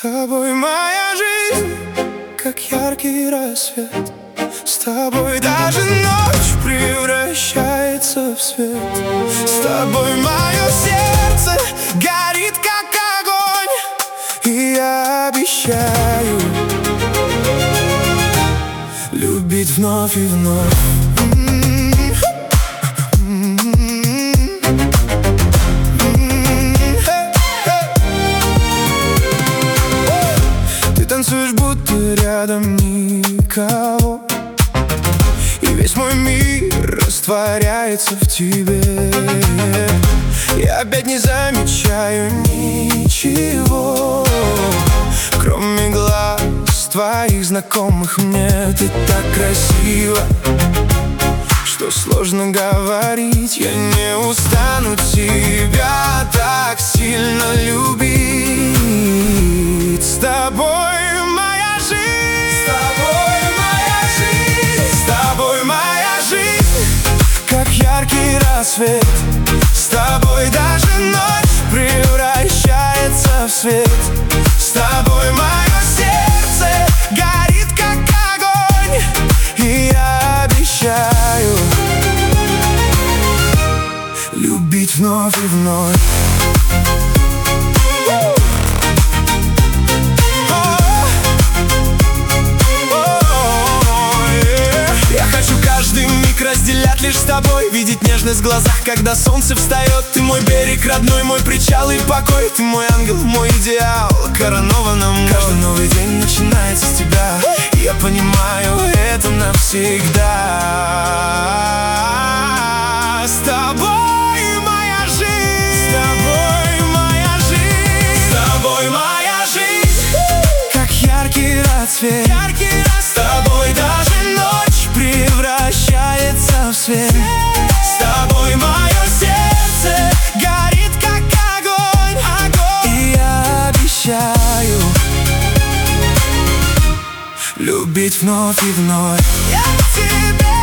тобой моя жизнь, как яркий рассвет. С тобой даже ночь превращается в свет. С тобой мое сердце горит, как огонь. И я обещаю любить вновь и вновь. Ты танцуешь, будто рядом никого, и весь мой мир растворяется в тебе. Я опять не замечаю ничего, кроме глаз твоих знакомых мне. Ты так красива, что сложно говорить. Я не устану тебя так сильно любить. С тобой моя жизнь, с тобой моя жизнь, с тобой моя жизнь, как яркий рассвет. С тобой даже ночь превращается в свет. С тобой мое сердце горит, как огонь. И я обещаю любить вновь и вновь. Разделять лишь с тобой, видеть нежность в глазах, когда солнце встает. Ты мой берег родной, мой причал и покой. Ты мой ангел, мой идеал, коронована мной. Каждый новый день начинается с тебя, и я понимаю, это навсегда. С тобой моя жизнь, с тобой моя жизнь, с тобой моя жизнь, как яркий рассвет. С тобой даже ночь превращается в свет. С тобой мое сердце горит, как огонь, огонь. И я обещаю любить вновь и вновь. Я тебе